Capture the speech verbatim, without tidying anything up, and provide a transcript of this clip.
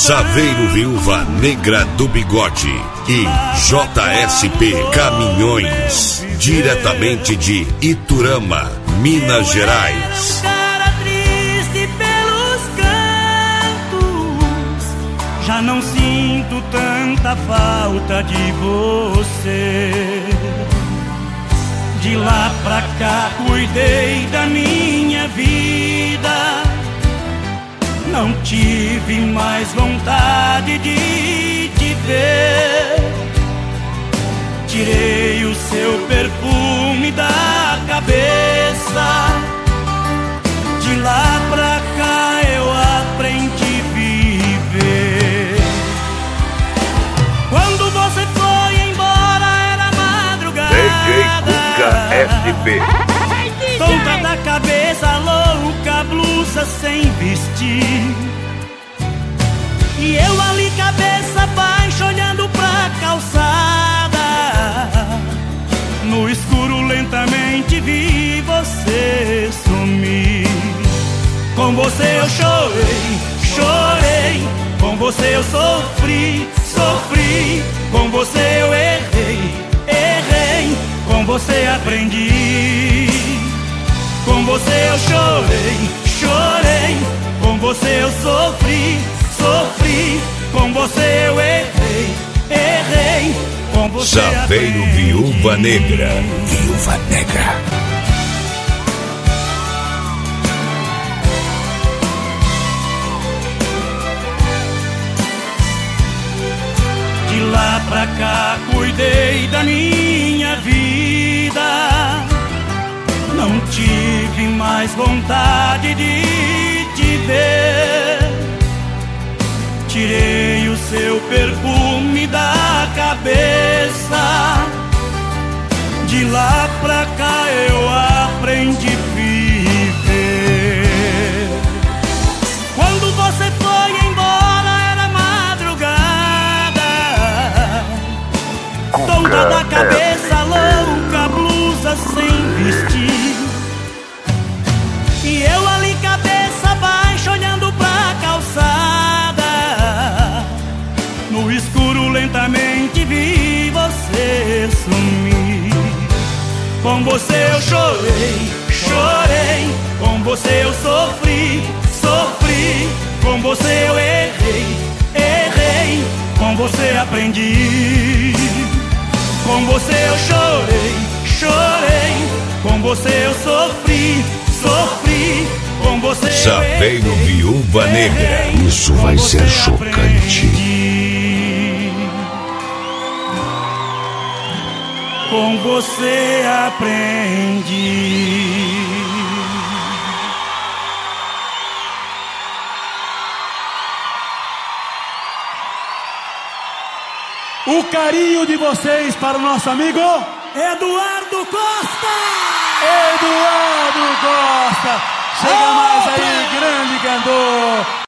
Saveiro Viúva Negra do Bigode e J S P Caminhões, diretamente de Iturama, Minas Gerais. Cara triste pelos cantos, já não sinto tanta falta de você. De lá pra cá cuidei da minha vida, não tive mais vontade de te ver. Tirei o seu perfume da cabeça, de lá pra cá eu aprendi a viver. Quando você foi embora era madrugada, D J Cuca S P. tonta da cabeça, louca, blusa sem vestir, e eu ali cabeça baixa olhando pra calçada. No escuro lentamente vi você sumir. Com você eu chorei, chorei, com você eu sofri, sofri, com você eu errei, errei, com você aprendi. Com você eu chorei, chorei, com você eu sofri, sofri, com você eu errei, errei, com você Saveiro aprendi. Viúva Negra, Viúva Negra. De lá pra cá cuidei da minha vida, não tive mais vontade de te ver. Tirei o seu perfume da cabeça, de lá pra cá eu aprendi a viver. Quando você foi embora era madrugada, tonta da cabeça, louca, blusa sem vestir, e eu ali cabeça baixa olhando pra calçada. No escuro lentamente vi você sumir. Com você eu chorei, chorei, com você eu sofri, sofri, com você eu errei, errei, com você aprendi. Com você eu chorei, chorei, com você eu sofri, sofri, com você Saveiro Viúva Negra. Isso vai ser chocante. Com você aprendi. O carinho de vocês para o nosso amigo Eduardo Costa! Eduardo Costa. Chega mais aí, grande cantor.